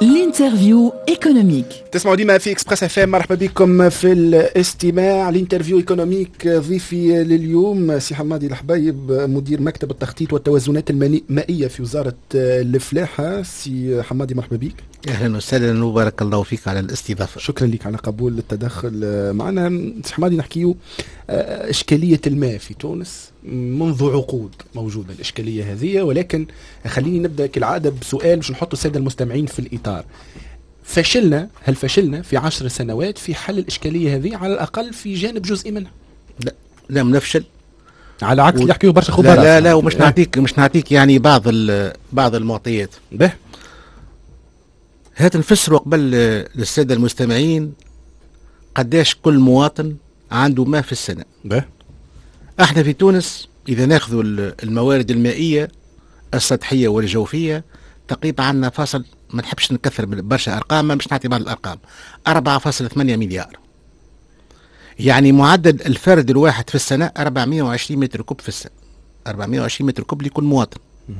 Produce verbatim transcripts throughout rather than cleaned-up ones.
الانترفيو ايكونوميك. تسمعوا ديما في اكسبريس اف ام. مرحبا بكم في الاستماع لانترفيو ايكونوميك. ضيفي لليوم سي حمادي الحبايب، مدير مكتب التخطيط والتوازنات المائيه في وزاره الفلاحه. سي حمادي مرحبا بك. اهلا وسهلا وبارك الله فيك على الاستضافه. شكرا لك على قبول التدخل معنا. سي حمادي، نحكيو اشكاليه الماء في تونس منذ عقود موجوده الاشكاليه هذه، ولكن خليني نبدا كالعاده بسؤال باش نحط الساده المستمعين في الاطار. فشلنا هل فشلنا في عشر سنوات في حل الاشكاليه هذه على الاقل في جانب جزئي منها؟ لا لم نفشل، على عكس و... اللي يحكيوا برشا خبراء. لا لا, لا ومش نعطيك مش نعطيك يعني بعض بعض المعطيات. به هات نفسروا قبل للساده المستمعين قداش كل مواطن عنده ماء في السنه. به احنا في تونس اذا ناخذوا الموارد المائيه السطحيه والجوفيه تقريبا عندنا فاصل، ما نحبش نكثر برشا ارقام، ما مش نعطي بعض الارقام، أربعة فاصلة ثمانية مليار. يعني معدل الفرد الواحد في السنه أربعمائة وعشرين متر كوب في السنه، أربعمائة وعشرين متر كوب لكل مواطن.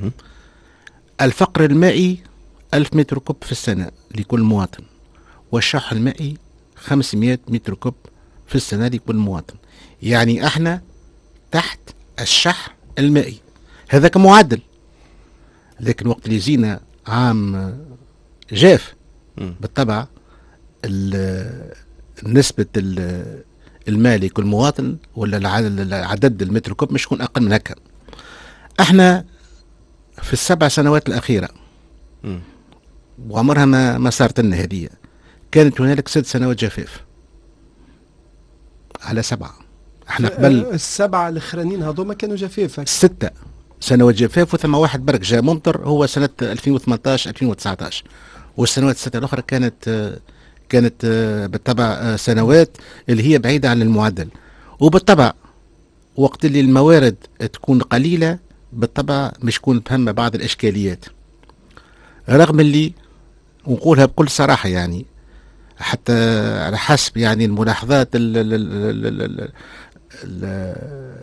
الفقر المائي ألف متر كوب في السنه لكل مواطن، والشح المائي خمسمائة متر كوب في السنه لكل مواطن. يعني احنا تحت الشح المائي، هذا كمعدل. لكن وقت اللي جينا عام جاف بالطبع نسبة الماء لكل مواطن ولا عدد المتر كوب مش يكون أقل من هكا. احنا في السبع سنوات الأخيرة م. وعمرها ما ما صارت لنا هذه، كانت هنالك ست سنوات جفاف على سبعة. احنا قبل السبعة الاخرانيين هذوما كانوا جفاف. ستة سنوات جفاف وثم واحد برك جاء ممطر، هو سنة ألفين وثمانية عشر ألفين وتسعة عشر، والسنوات الستة الأخرى كانت كانت بالطبع سنوات اللي هي بعيدة عن المعدل. وبالطبع وقت اللي الموارد تكون قليلة بالطبع مش تكون فهم بعض الإشكاليات، رغم اللي ونقولها بكل صراحة يعني حتى على حسب يعني الملاحظات ال ال ال ال ال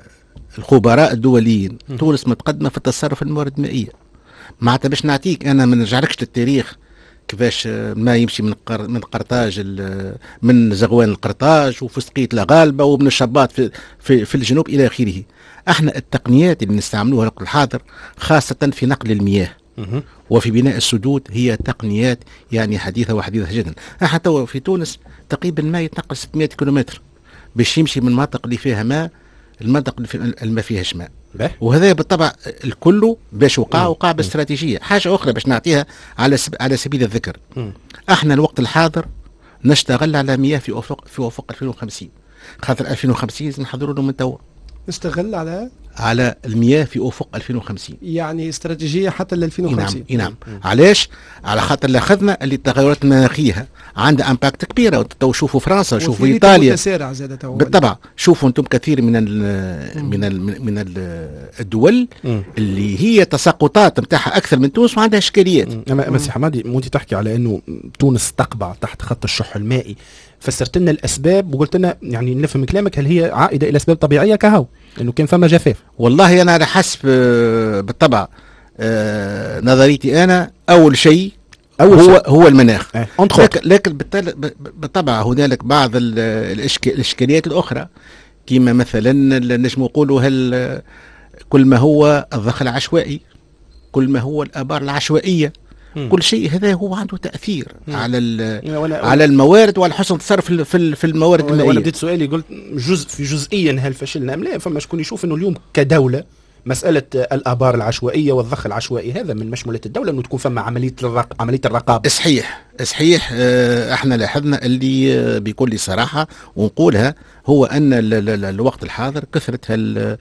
الخبراء الدوليين، تونس متقدمة في التصرف الموارد المائية. معناتها باش نعطيك انا ما نرجعلكش للتاريخ كيفاش ما يمشي من قر... من قرطاج ال... من زغوان القرطاج وفسقية الغالبة ومن الشباط في... في في الجنوب الى اخره. احنا التقنيات اللي نستعملوها الوقت الحاضر خاصة في نقل المياه وفي بناء السدود هي تقنيات يعني حديثة وحديثة جدا. احنا تو في تونس تقريبا الماء يتنقل ستمائة كيلومتر باش يمشي من المناطق اللي فيها ماء المناطق اللي ما فيهاش ماء، وهذا بالطبع الكل باش وقع وقع باستراتيجيه. حاجه اخرى باش نعطيها على سب... على سبيل الذكر، م. احنا الوقت الحاضر نشتغل على مياه في افق في افق ألفين وخمسين، خاطر ألفين وخمسين نحضروا له من توا. نشتغل على على المياه في افق ألفين وخمسين، يعني استراتيجيه حتى ل ألفين وخمسين. نعم نعم. علاش؟ على خاطر لاحظنا اللي التغيرات المناخيه عندها امباكت كبيره. تو شوفوا فرنسا، شوفوا ايطاليا بالطبع، شوفوا انتم كثير من ال من ال من ال الدول م. اللي هي تساقطات نتاعها اكثر من تونس وعندها اشكاليات. اما سي حمادي، وانت تحكي على انه تونس تقبع تحت خط الشح المائي، فسرت لنا الاسباب وقلت لنا يعني نفهم كلامك هل هي عائده الى اسباب طبيعيه كهو انه كان فما جفاف؟ والله انا على حسب بالطبع آه نظريتي انا اول شيء أول هو شيء. هو المناخ اه. لكن, لكن بالطبع هنالك بعض الاشكاليات الاخرى كما مثلا نجم نقولوا هل كل ما هو الضخ العشوائي، كل ما هو الابار العشوائيه، م. كل شيء هذا هو عنده تاثير م. على على الموارد وعلى حسن التصرف في في الموارد المائيه. وانا بديت سؤالي قلت جزء في جزئيا هل فشلنا ام لا؟ فما شكون يشوف انه اليوم كدوله مساله الابار العشوائيه والضخ العشوائي هذا من مشمولات الدوله، انه تكون فما عمليه الرق... عمليه الرقابه. صحيح صحيح. اه احنا لاحظنا اللي بكل صراحه ونقولها هو ان ال ال الوقت الحاضر كثره هال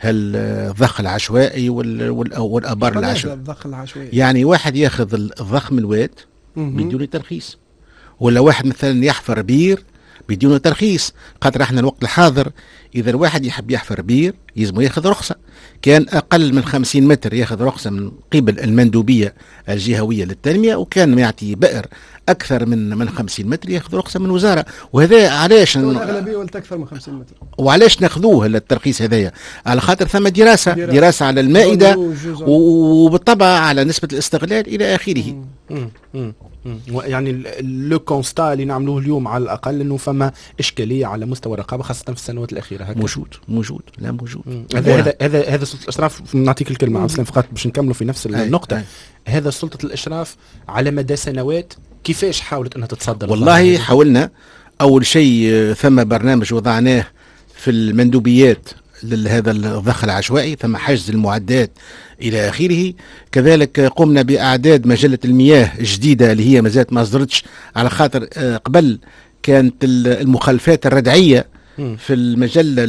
هالضخ العشوائي وال والابار العشوائيه. يعني واحد ياخذ الضخ من الواد بدون ترخيص، ولا واحد مثلا يحفر بير بدون ترخيص. خاطر احنا الوقت الحاضر اذا الواحد يحب يحفر بير يلزم ياخذ رخصه. كان أقل من خمسين متر ياخذ رخصة من قبل المندوبية الجهوية للتنمية، وكان يعطي بئر أكثر من من خمسين متر ياخذ رخصة من وزارة. وهذا علاش الأغلبية ولت أكثر من خمسين متر. وعلاش ناخذوه الترخيص هذايا؟ على خاطر ثم دراسة دراسة, دراسة على المائدة وبالطبع على نسبة الاستغلال إلى آخره. مم. مم. يعني لو كونستا اللي نعملوه اليوم على الاقل انه فما اشكاليه على مستوى الرقابه خاصه في السنوات الاخيره. هكذا موجود موجود لا موجود. هذا هذا هذا هذا سلطه الاشراف. نعطيك الكلمه عبد السلام فقط باش نكملوا في نفس النقطه. أي. هذا سلطه الاشراف على مدى سنوات كيفاش حاولت انها تتصدر؟ والله حاولنا. اول شيء ثم برنامج وضعناه في المندوبيات لهذا الضخ العشوائي، ثم حجز المعدات إلى آخره. كذلك قمنا بإعداد مجلة المياه الجديدة اللي هي مازالت ما أصدرتش، على خاطر قبل كانت المخالفات الردعية في المجلة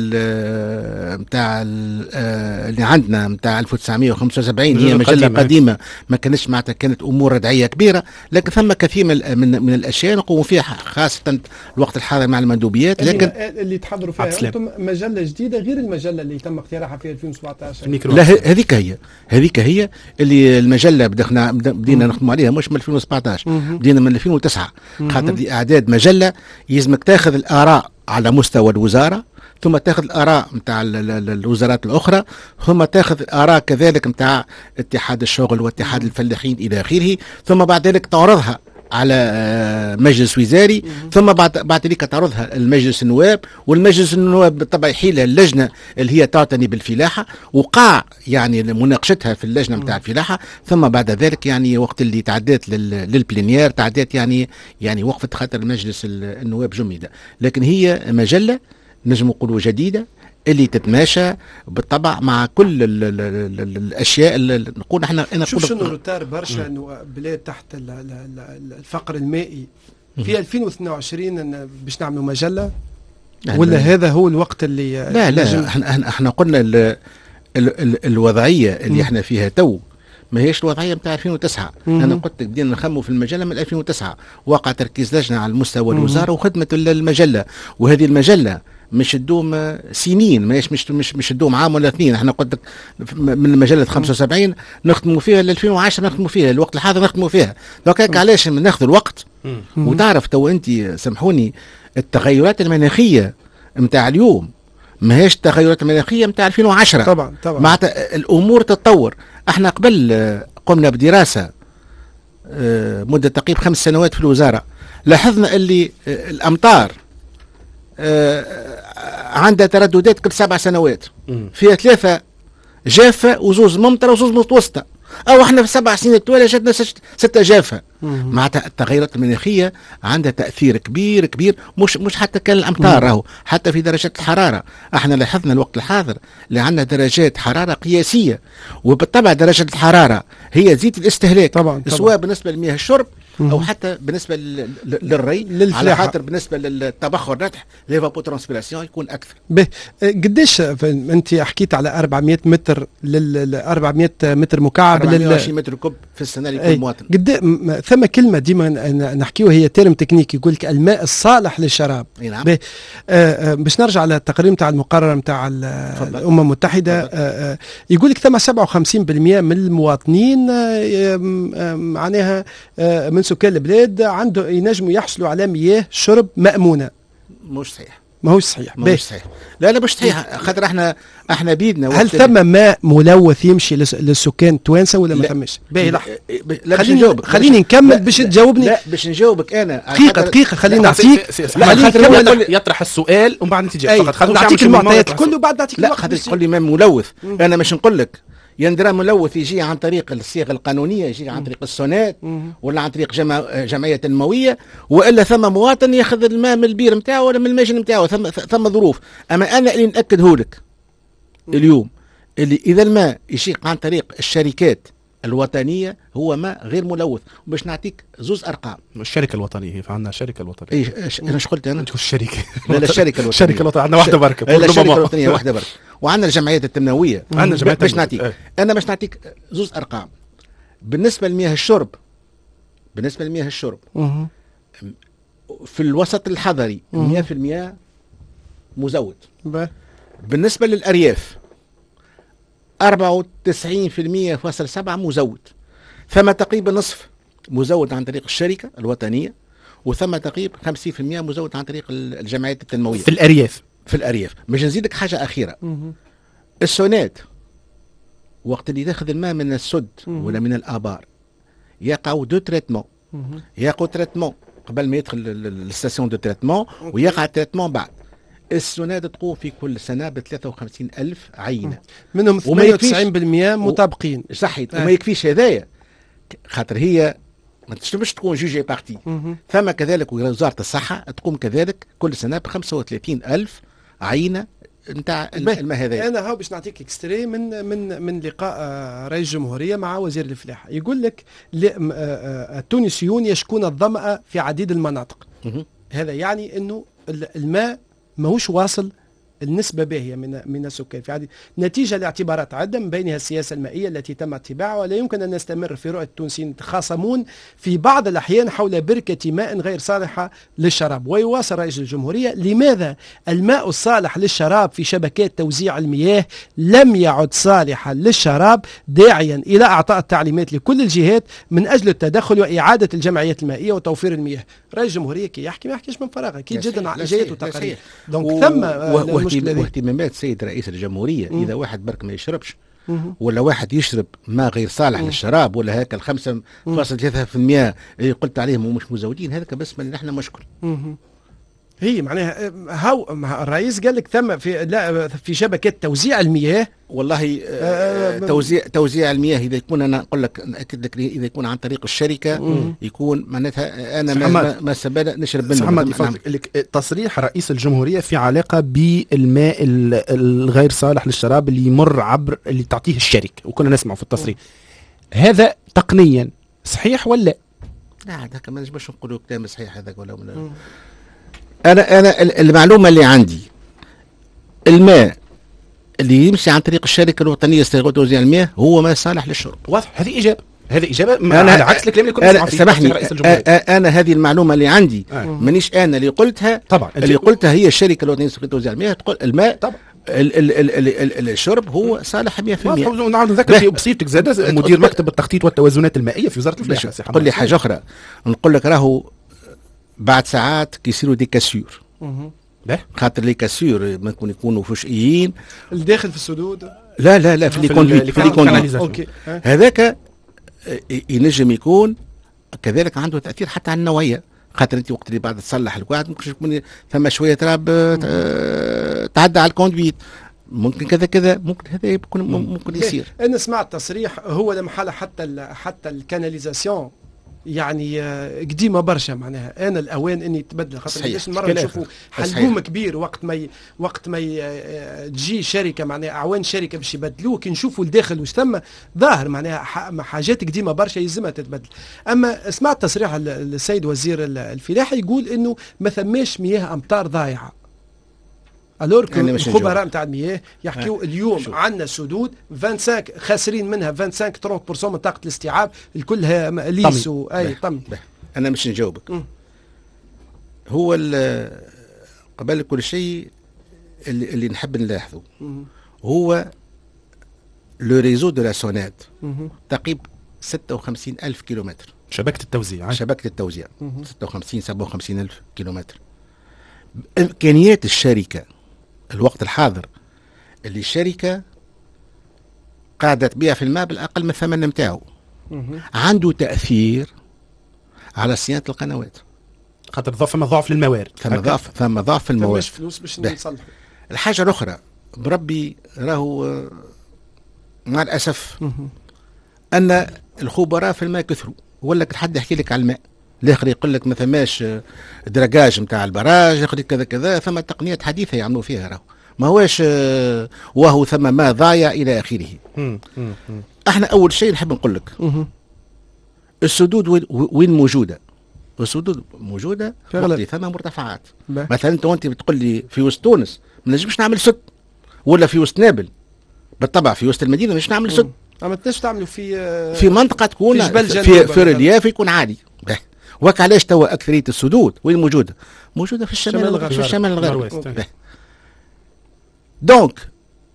متاع اللي عندنا متاع ألف وتسعمائة وخمسة وسبعين هي مجلة قديمة, قديمة ما كانتش معناتها كانت أمور ردعية كبيرة، لكن ثم كثير من من, من الأشياء نقوم فيها خاصة الوقت الحاضر مع المندوبيات. لكن اللي, اللي تحضروا فيها أنتم مجلة جديدة غير المجلة اللي تم اقتراحها في ألفين وسبعة عشر. لا هذيك هي هذيك هي اللي المجلة بدنا بدينا نخدموا عليها مش من ألفين وسبعة عشر، بدينا من ألفين وتسعة، خاطر دي إعداد مجلة يلزمك تاخذ الآراء على مستوى الوزارة، ثم تاخذ الآراء متاع الوزارات الأخرى، ثم تاخذ الآراء كذلك متاع اتحاد الشغل واتحاد الفلاحين إلى آخره، ثم بعد ذلك تعرضها على مجلس وزاري، ثم بعد بعد ذلك تعرضها المجلس النواب، والمجلس النواب بالطبع يحيلها اللجنة اللي هي تعتني بالفلاحة، وقع يعني مناقشتها في اللجنة متاع الفلاحة، ثم بعد ذلك يعني وقت اللي تعدات للبلينير تعدات يعني يعني وقفت خاطر المجلس النواب جميدة. لكن هي مجلة نجم نقولوا جديدة اللي تتماشى بالطبع مع كل ال ال ال ال الاشياء اللي نقول احنا. انا شوف شنو روتار برشا انه بلاد تحت الفقر المائي في ألفين واثنين وعشرين باش نعملوا مجله، ولا هذا هو الوقت اللي لا لا احنا احنا قلنا ال ال ال الوضعيه اللي م. احنا فيها تو ما هيش الوضعيه نتاع ألفين وتسعة. انا قلت لك بدينا نخموا في المجله من ألفين وتسعة، وقع تركيز لجنه على المستوى الوزاره وخدمه المجله، وهذه المجله مش تدوم سنين، مش مش مش مش تدوم عام ولا اثنين. احنا قلت لك من مجله خمسة وسبعين نخدموا فيها ل ألفين وعشرة نخدموا فيها، الوقت الحاضر نخدموا فيها. دونك هيك علاش ناخذ الوقت. وتعرف تو انت سامحوني التغيرات المناخيه نتاع اليوم ما هيش التغيرات المناخيه نتاع ألفين وعشرة. طبعا طبعا معناتها الامور تتطور. احنا قبل قمنا بدراسه مده تقريبا خمس سنوات في الوزاره، لاحظنا اللي الامطار عندها ترددات كل سبع سنوات، فيها ثلاثة جافة وزوز ممطرة وزوز متوسطة، أو احنا في سبع سنين التوالي جاتنا ستة جافة. معناتها التغيرات المناخية عندها تأثير كبير كبير، مش مش حتى كان الأمطار راهو، حتى في درجات الحرارة. احنا لاحظنا الوقت الحاضر اللي عندنا درجات حرارة قياسية، وبالطبع درجة الحرارة هي تزيد الاستهلاك طبعا سواء طبعا. بالنسبة لمياه الشرب او حتى بالنسبه للري للفلاحة. على خاطر بالنسبه للتبخر الرتح ليفابو ترانسبيراسيون يكون اكثر. به قديش انت حكيت على أربعمائة متر لل أربعمائة متر مكعب أربعمائة وعشرين متر كوب في السنه لكل مواطن. قد ثم كلمه ديما نحكيوها هي تيرم تكنيكي يقول لك الماء الصالح للشراب. نعم. به آه باش نرجع على التقرير نتاع المقرر نتاع الامم المتحده. آه يقول لك ثم سبعة وخمسين بالمئة من المواطنين آه معناها آه من سكان البلاد عنده ينجموا يحصلوا على مياه شرب مأمونة. مش صحيح. ما هو صحيح. مش صحيح. لا لا مش صحيح. خاطر احنا احنا بيدنا. هل ثم ماء ملوث يمشي للسكان التوانسه ولا ما ثمش؟ باهي لحظه. خليني خليني نكمل باش تجاوبني. لا باش نجاوبك انا. دقيقه دقيقه خليني نعطيك. خليني يطرح السؤال ومن بعد تجاوب. فقط خليني نعطيك المعطيات الكل وبعد نعطيك الوقت. لا خليني تقول لي ماء ملوث. انا مش نقول لك يندرى ملوث يجي عن طريق الصيغ القانونيه، يجي عن طريق السونات ولا عن طريق جمع جمعيه تنمويه، والا ثم مواطن ياخذ الماء من البير نتاعو ولا من المجن نتاعو. ثم ثم ظروف. اما انا اللي ناكده لك اليوم اللي اذا الماء يجي عن طريق الشركات الوطنيه هو ماء غير ملوث. باش نعطيك زوز ارقام. الشركه الوطنيه هي فعندنا الشركه الوطنيه. اي انا ايش قلت انا؟ الشركه. لا لا الشركه الوطنيه. الشركه الوطنيه عندنا واحده بركه. لا الشركه الوطنيه واحده بركه. وعندنا الجمعيات التنمويه. عندنا جمعيات باش نعطيك ايه. انا باش نعطيك زوز ارقام بالنسبه لمياه الشرب. بالنسبه لمياه الشرب مه. في الوسط الحضري مئة بالمئة مزود. به. بالنسبه للارياف أربعة وتسعين بالمئة فاصل سبعة مزود، ثم تقريبا نصف مزود عن طريق الشركة الوطنية، وثم تقريبا خمسين بالمئة مزود عن طريق الجمعيات التنموية في الأرياف. في الأرياف. باش نزيدك حاجة أخيرة، السونات وقت اللي تاخذ الماء من السد ولا من الآبار يقعوا دو تريتمون، يقعوا تريتمون قبل ما يدخل الستاسيون دو تريتمون، ويقع التريتمون بعد. السونات تقوم في كل سنة ب ثلاثة وخمسين ألف عينة، منهم ثمانية وتسعين بالمئة مطابقين. صحيح. وما يكفيش هذايا، خاطر هي ما تشتمش تكون جوجي بارتي. ثم كذلك وزارة الصحة تقوم كذلك كل سنة ب خمسة وثلاثين ألف عينة نتاع الماء هذايا. انا هاو باش نعطيك اكستري من من من لقاء رئيس الجمهوريه مع وزير الفلاحه، يقول لك التونسيون يشكون الظمأ في عديد المناطق. هذا يعني انه الماء ماهوش واصل النسبة باهية من من السكان في عديد، نتيجة لاعتبارات عدة من بينها السياسة المائية التي تم اتباعها، ولا يمكن أن نستمر في رؤية التونسيين يتخاصمون في بعض الأحيان حول بركة ماء غير صالحة للشراب. ويواصل رئيس الجمهورية: لماذا الماء الصالح للشراب في شبكات توزيع المياه لم يعد صالحا للشراب، داعيا إلى إعطاء التعليمات لكل الجهات من أجل التدخل وإعادة الجمعيات المائية وتوفير المياه. رئيس الجمهورية كي يحكي ما يحكيش من فراغ، أكيد جدا جايته تقارير. دونك ثم واهتمامات سيد رئيس الجمهورية. مم. إذا واحد برك ما يشربش، مم. ولا واحد يشرب ما غير صالح مم. للشراب، ولا هكا الخمسة فاصل ثلاثة في المئة اللي قلت عليهم ومش مزودين، هذا بس من نحن مشكل. مم. هي معناها هاو الرئيس قال لك ثم في لا في شبكة توزيع المياه. والله آه توزيع توزيع المياه اذا يكون، انا اقول لك ناكد لك، اذا يكون عن طريق الشركه مم. يكون معناتها انا ما, ما سبنا نشرب منه. نعم. تصريح رئيس الجمهوريه في علاقه بالماء الغير صالح للشراب اللي يمر عبر اللي تعطيه الشركه، وكنا نسمعه في التصريح مم. هذا تقنيا صحيح ولا لا؟ هذا كمان باش نقولوا كلام صحيح هذاك ولا ولا انا انا المعلومه اللي عندي، الماء اللي يمشي عن طريق الشركه الوطنيه لتوزيع المياه هو ما صالح للشرب. واضح. هذه اجابه، هذه اجابه أنا على عكس الكلام اللي كنت نسمع فيه. سامحني، انا هذه المعلومه اللي عندي آه. مانيش انا اللي قلتها طبعا، اللي قلتها هي الشركه الوطنيه لتوزيع المياه، تقول الماء طبعا ال ال ال ال ال الشرب هو صالح مئة بالمئة. نعاود نذكر في بسيطك زاد مدير مكتب التخطيط والتوازنات المائيه في وزاره الفلاحه. قل لي حاجه اخرى، نقول لك راهو بعد ساعات كيصيروا دي كاسيور، خاطر لي كاسيور ممكن يكونوا فشئيين الداخل في السدود. لا لا لا في لي كوندويت هذاك ينجم يكون كذلك عنده تاثير حتى على النوعيه، خاطر انت وقت اللي بعد تصلح القواعد ممكن يكون ثم شويه تراب تعدى على الكوندويت، ممكن كذا كذا، ممكن هذا يكون ممكن يصير. انا سمعت تصريح هو لما حال حتى حتى الكاناليزاسيون يعني قديمه برشا، معناها انا الاوان اني تبدل، خاطر ليش المره نشوفوا حلقوم كبير وقت ما ي... وقت ما ي... تجي شركه معناها اعوان شركه باش يبدلوه، كي نشوفوا الداخل واش ثم ظاهر معناها ح... حاجات قديمه برشا يلزمها تتبدل. اما سمعت تصريح السيد وزير الفلاحه يقول انه ما ثماش مياه امطار ضايعه، الور الخبراء نتاع المياه يحكيوا اليوم عندنا سدود خمسة وعشرين خاسرين منها خمسة وعشرين ثلاثين بالمئة من طاقه الاستيعاب، الكلها ليس اي طمي. انا مش نجاوبك. م. هو قبل كل شيء اللي, اللي نحب نلاحظه م. هو لو ريزو دو لا سونات تقريبا ستة وخمسين ألف كيلومتر، شبكه التوزيع شبكه التوزيع م. ستة وخمسين سبعة وخمسين ألف كيلومتر. امكانيات الشركه الوقت الحاضر اللي الشركة قاعدة تبيع في الماء بالأقل من الثمن متاعه عنده تأثير على صيانة القنوات، خاطر ثم ضعف للموارد، ثم ضعف ثم ضعف في الموارد، مش فلوس باش نصلحوا. الحاجة الأخرى بربي راهو مع الأسف أن الخبراء في الماء كثروا، ولا حد يحكي لك على الماء، الاخر يقول لك ما ثماش دراجاج نتاع البراج، ياخذ كذا كذا، ثم تقنيات حديثه يعملوا فيها راهو ما هواش وهو ثم ما ضايع الى اخره. احنا اول شيء نحب نقول لك السدود وين موجوده؟ السدود موجوده وقت ثم مرتفعات. مثلا انت وانت بتقول لي في وسط تونس ما نجمش نعمل سد، ولا في وسط نابل، بالطبع في وسط المدينه مش نعمل سد، ما تنجمش تعملوا في في منطقه تكون في في, في ريلياف يكون عالي. وك علاش توا اكثريه السدود وين موجوده؟ موجوده في الشمال الغربي، في الشمال الغربي. دونك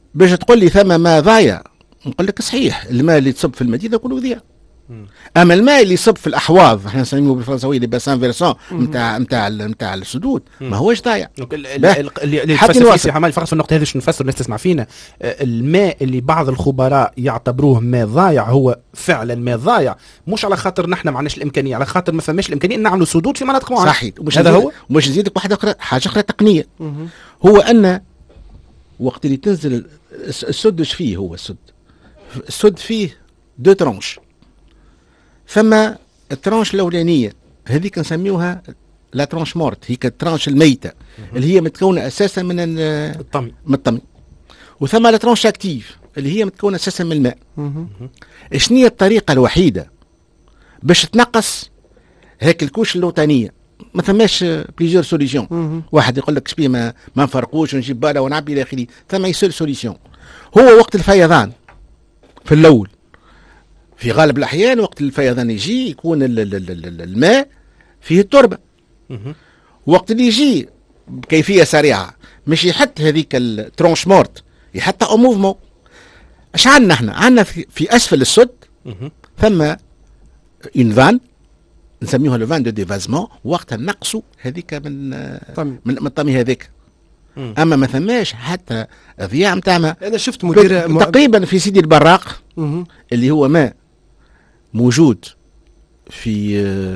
باش تقول لي ثم ماء ضايع، نقول لك صحيح الماء اللي تصب في المدينه كله يضيع، اما الماء اللي يصب في الاحواض احنا نسميه بالفرنساويه لي باسان فيرسون نتاع نتاع نتاع السدود ما هوش ضايع. اللي تفسر فيه حمالي فقط في النقطه هذه، شنو نفسر الناس تسمع فينا، الماء اللي بعض الخبراء يعتبروه ماء ضايع هو فعلا ماء ضايع، مش على خاطر نحن ما عندناش الامكانيه، على خاطر ما فماش الامكانيه ان نعملوا سدود في مناطق معينه. صحيح. هذا هو. مش نزيدك واحده اخرى، حاجه اخرى تقنيه، هو ان وقت اللي تنزل السد ايش فيه؟ هو السد السد فيه دو ترونش، فما الترانش الاولانيه هذيك نسميوها لا ترانش مورت، هي الترانش الميته اللي هي متكونه اساسا من الطمي من الطمي، وثم لا ترانش اكتيف اللي هي متكونه اساسا من الماء. شنو هي الطريقه الوحيده باش تنقص هيك الكوش اللوطانيه؟ ما ثماش بليزيور سوليسيون، واحد يقول لك شبيه ما ما نفرقوش ونجيب باله ونعبي الى اخره، ثم يسول سوليسيون هو وقت الفيضان في الاول. في غالب الأحيان وقت الفيضان يجي يكون ال ال ال الماء فيه التربة، وقت اللي يجي بكيفية سريعة مش يحط هذيك الترونش مورت، يحطها او موفمون. اش عندنا احنا؟ عندنا في, في اسفل السد ثم اون فان نسميوها لو فان دو ديفازمون، وقتها نقصوا هذيك من من, من الطمي هذيك. اما ما ثماش حتى ضياع نتاع ماء. انا شفت مدير تقريبا في سيدي البراق اللي هو ماء موجود في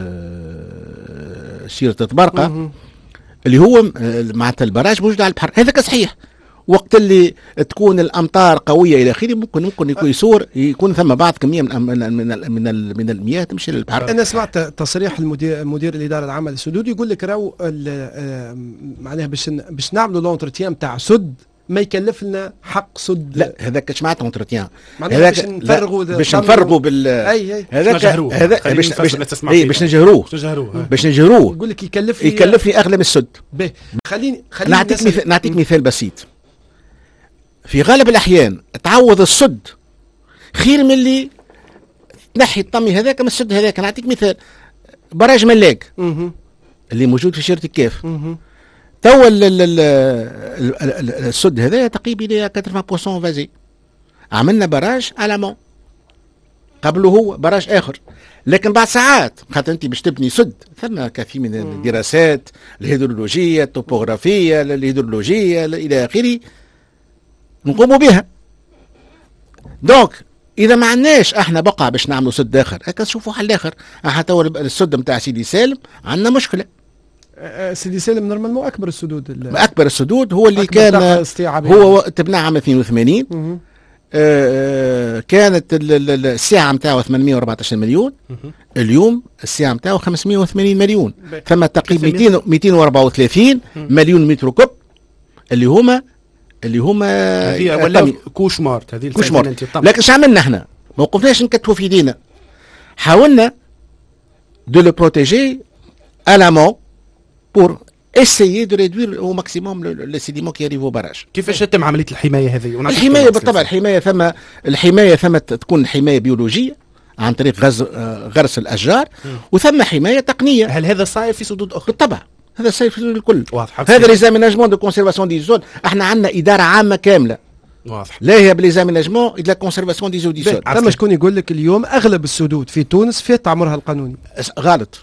سيرة تبرقة اللي هو معناتها البراج موجود على البحر، هذاك صحيح. وقت اللي تكون الامطار قويه الى اخره ممكن ممكن يكون يصور يكون ثم بعض كميه من من من من, من المياه تمشي للبحر. انا سمعت تصريح المدير مدير الاداره العامه للسدود يقول لك راهو معناها باش باش نعملوا لونتروتيان نتاع سد ما يكلف لنا حق سد. لا هذاك اش معناتها اونتروتيان؟ هذاك باش نفرغوا باش نفرغوا بال اي هذاك هذا باش باش نجهروه باش نجهروه يقول لك يكلفني يكلفني اغلى من السد. خليني خليني نعطيك مثال نعطيك مثال بسيط. في غالب الاحيان تعوض السد خير من اللي تنحي الطمي هذاك من السد هذاك. نعطيك مثال، براج ملاك اللي موجود في شيرة الكاف، توا السد هذا تقريبا الى ثمانين بالمئة فازي. عملنا براج على مون قبله هو براج اخر، لكن بعد ساعات خاطر انت باش تبني سد ثم كثير من الدراسات الهيدرولوجيه الطوبوغرافيه الهيدرولوجيه الى اخره نقوموا بها. دونك اذا ما عندناش احنا بقى باش نعملوا سد اخر هكا نشوفوا حل اخر. حتى السد نتاع سيدي سالم عندنا مشكله. سيدي سالم نورمالمون اكبر السدود اكبر السدود هو اللي كان هو تبنى عام اثنين وثمانين. آه كانت الساعه نتاعو ثمانمئة وأربعة عشر مليون، اليوم الساعه نتاعو خمسمئة وثمانين مليون، ثم تقريبا مئتين وأربعة وثلاثين مليون متر كوب اللي هما اللي هما ولا كوشمارت. هذه كوشمارت. لكن اش عملنا احنا؟ ما وقفناش نكتفوا في ايدينا، حاولنا دو لو بروتيجي à l'amont pour essayer de réduire au maximum le, le sédiment qui arrive au barrage. كيفاش تتم عمليه الحمايه هذه؟ الحمايه بالطبع الحمايه ثم الحمايه ثم تكون حمايه بيولوجيه عن طريق غرس غرس الاشجار، وثم حمايه تقنيه. هل هذا صاير في سدود اخرى؟ بالطبع هذا صاير في السدود الكل. واضح. هذا ليزاميناجمون دو كونسيرفاسيون دي زول، احنا عندنا اداره عامه كامله. واضح. لا هي بليزاميناجمون دو لا كونسيرفاسيون دي زول دي زول. ثم شكون يقول لك اليوم اغلب السدود في تونس فات عمرها القانوني؟ غلط.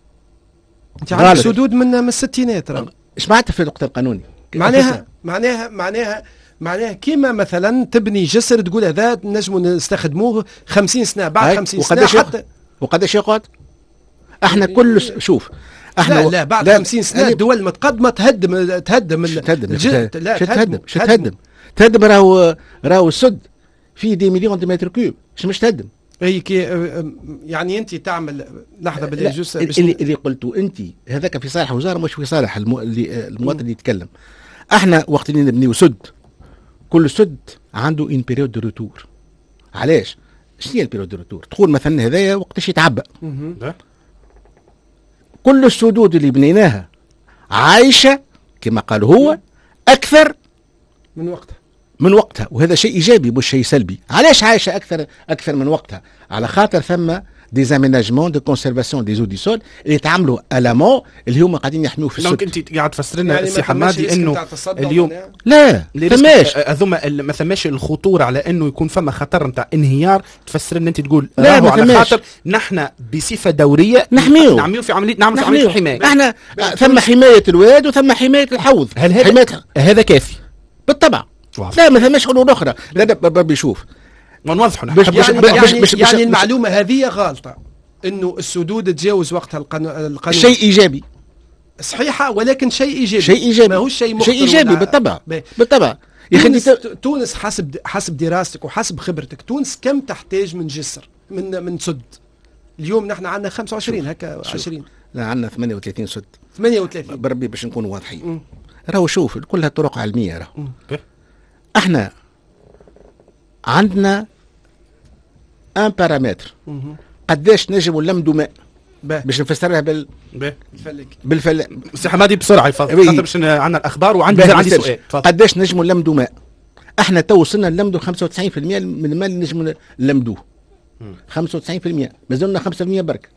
انت عندك سدود من من الستينات. ايش معناتها في الوقت القانوني؟ معناها معناها معناها معناها كيما مثلا تبني جسر تقول هذا نجموا نستخدموه خمسين سنه بعد خمسين سنه حتى وقداش يقعد؟ احنا كل شوف احنا لا, لا بعد خمسين سنه الدول المتقدمه تهدم تهدم تهدم لا تهدم شو تهدم تهدم راهو راهو السد فيه دي مليون دي متر كوب مش مش تهدم. هي كي يعني انت تعمل لحظه باللي جوست اللي, اللي قلته انت هذاك في صالح وزاره مش في صالح المو... اللي المواطن اللي يتكلم. احنا وقت اللي نبنيو سد كل سد عنده ان بيريود دو روتور. علاش؟ شنو هي البيريود دو روتور؟ تقول مثلا هذايا وقتاش يتعبى. كل السدود اللي بنيناها عايشه كما قال هو اكثر من وقتها من وقتها، وهذا شيء ايجابي مش شيء سلبي. علاش عايشه اكثر اكثر من وقتها؟ على خاطر ثم دي زاميناجمون دو كونسيرفاسيون دي زو دي سول اللي يتعاملوا الامون اللي هما قاعدين يحميوه في دونك السد. انت قاعد تفسر لنا يعني السي ما حمادي ثماش انه ريسك نتاع تصدع اليوم معناها؟ لا فماش هذوما ما ثماش الخطوره على انه يكون فما خطر نتاع انهيار. تفسر ان انت تقول لا، راهو ما على ثماش. خاطر نحن بصفه دوريه نحميو. نعملوا في عمليه نعمل في عمليه حمايه. احنا ثم حمايه الواد وثم حمايه الحوض. هل هذا حماية هذا كافي؟ بالطبع. واضح. لا ما ثماش حلول اخرى. لا لا بربي يشوف ونوضحوا باش- نحن. باش- يعني, باش- يعني, باش- يعني باش- المعلومه هذه غلطه انه السدود تجاوز وقتها القانون القانون شيء ايجابي. صحيحه، ولكن شيء ايجابي. شيء ايجابي. ما هوش شيء مخطر شيء ايجابي ولا- بالطبع. باهي. بالطبع يا اخي تونس, انت- تونس حسب حسب دراستك وحسب خبرتك، تونس كم تحتاج من جسر من من سد؟ اليوم نحن عندنا خمسة وعشرين هكا عشرين لا عندنا ثمانية وثلاثين سد ثمانية وثلاثين. بربي باش نكونوا واضحين. راهو شوف كلها طرق علميه. راهو إيه. احنا عندنا ان بارامتر قداش نجم نلمدوا ماء باهي. باش نفسرها بال باهي. فلك. بالفل سي حمادي بسرعه يفضل وي. خاطر باش عندنا الاخبار وعندي باهي، عندي ما سؤال. تفضل. قداش نجموا نلمدوا ماء. احنا تو وصلنا نلمدوا خمسة وتسعين بالمئة من الماء اللي نجموا نلمدوه. خمسة وتسعين بالمئة مازلنا خمسة بالمئة برك.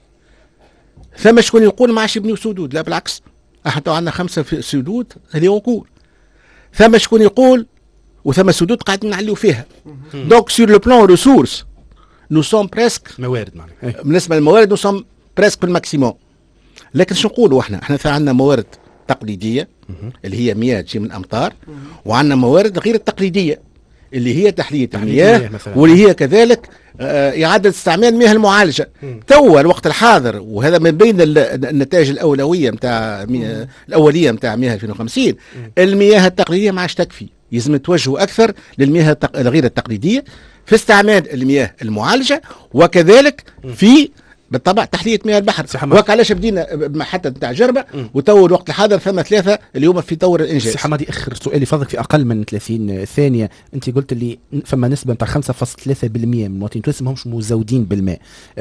ثم شكون يقول ما عادش يبنيو سدود. لا بالعكس احنا تو عندنا خمسه في سدود هذه وقول. ثم شكون يقول وثم سدود قاعدين نعليو فيها. دونك سور لو بلان ريسورس نو سوم بريسك موارد معناها. إيه. بالنسبه للموارد نو سوم بريسك بالماكسيموم. لكن شو نقولوا احنا احنا عندنا موارد تقليديه اللي هي مياه تجي من الامطار، وعندنا موارد غير التقليديه اللي هي تحليه المياه المياه مثلاً. واللي هي كذلك آه، اعاده استعمال المياه المعالجه. توا الوقت الحاضر وهذا من بين ال- النتائج الاولويه نتاع مي- الاوليه نتاع مياه ألفين وخمسين. المياه التقليديه ما عادش تكفي، لازم توجهوا اكثر للمياه التق- الغير التقليديه في استعمال المياه المعالجه، وكذلك في بالطبع تحليه مياه البحر. سي حماد. وك علاش بدينا حتى نتاع جربه وتو الوقت الحاضر ثم ثلاثه اليوم في طور الانجاز. سي حمادي اخر سؤالي فضلك في اقل من ثلاثين ثانيه. انت قلت لي فما نسبه نتاع خمسة فاصلة ثلاثة بالمئة من المواطنين التونس ماهمش مزودين بالماء.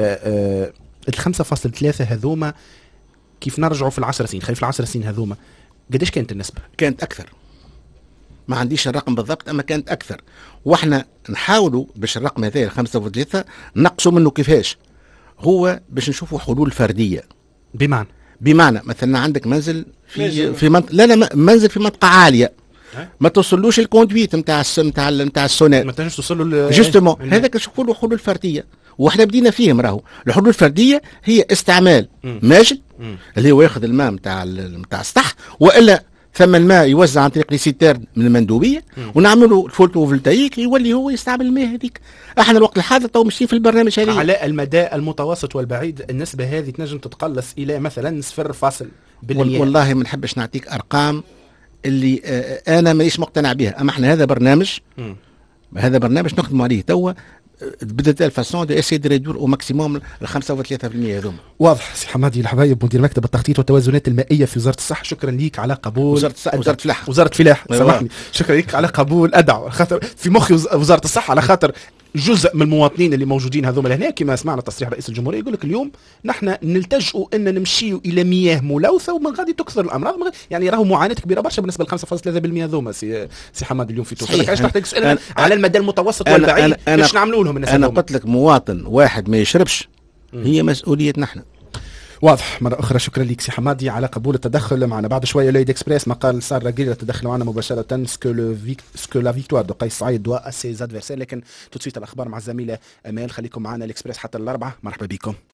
ال خمسة فاصلة ثلاثة هذوما كيف نرجعوا في العشر سنين، خلينا في العشر سنين هذوما قديش كانت النسبه؟ كانت اكثر. ما عنديش الرقم بالضبط اما كانت اكثر، واحنا نحاولوا باش الرقم هذا خمسة فاصلة ثلاثة نقصوا منه. كيفاش؟ هو باش نشوفوا حلول فرديه. بمعنى بمعنى مثلا عندك منزل في منزل. في منطقه لا لا م- منزل في منطقه عاليه ما توصلوش الكوندويت نتاع نتاع نتاع السونات. ما تنجمش توصلوا جوستومون هذاك نشوفوا له حلول فرديه، واحنا بدينا فيهم. راهو الحلول الفرديه هي استعمال ماجل اللي هو ياخذ الماء نتاع نتاع السطح، والا ثم الماء يوزع عن طريق لي سيتيرن من المندوبيه ونعملوا الفوتو فولتايك يولي هو يستعمل الماء هذيك. احنا الوقت الحاضر تو ماشيين في البرنامج هذا. على المدى المتوسط والبعيد النسبه هذه تنجم تتقلص الى مثلا صفر فاصل بالمئة. والله ما نحبش نعطيك ارقام اللي آه انا مانيش مقتنع بها، اما احنا هذا برنامج مم. هذا برنامج نخدموا عليه توا بدات الفاسون دو اسي دو ريدور او ماكسيموم ال خمسة وثلاثين بالمئة هذوما. واضح. سي حمادي الحبايب مدير مكتب التخطيط والتوازنات المائيه في وزاره الصحه، شكرا ليك على قبول وزارة الصحة- وزارة فلاح. وزاره فلاح أيوة. سامحني. شكرا ليك على قبول ادعو خاطر في مخي وز- وزاره الصحه على خاطر جزء من المواطنين اللي موجودين هذوما لهنا كما سمعنا تصريح رئيس الجمهوريه يقول لك اليوم نحن نلتجئوا ان نمشيوا الى مياه ملوثه ومن غادي تكثر الامراض. من غادي يعني راهو معاناه كبيره برشا بالنسبه ل خمسة فاصلة ثلاثة بالمئة هذوما. سي سي حماد اليوم في تونس صحيح. علاش نحتاج سؤال أنا- على المدى المتوسط أنا- والبعيد أنا- أنا- باش نعملوا لهم الناس انا هذوما. قلت لك مواطن واحد ما يشربش هي مسؤوليتنا احنا. واضح. مرة أخرى شكرا لك سي حمادي على قبول التدخل معنا. بعد شوية لويد اكسبريس مقال سار راجيل التدخل معنا مباشرة سكو لو فيك سكو لا فيكتوار دو قيس سعيد دوا اسي ادفيرسير. لكن توتسويت الأخبار مع الزميلة أمال. خليكم معنا الإكسبريس حتى الأربعة. مرحبا بكم.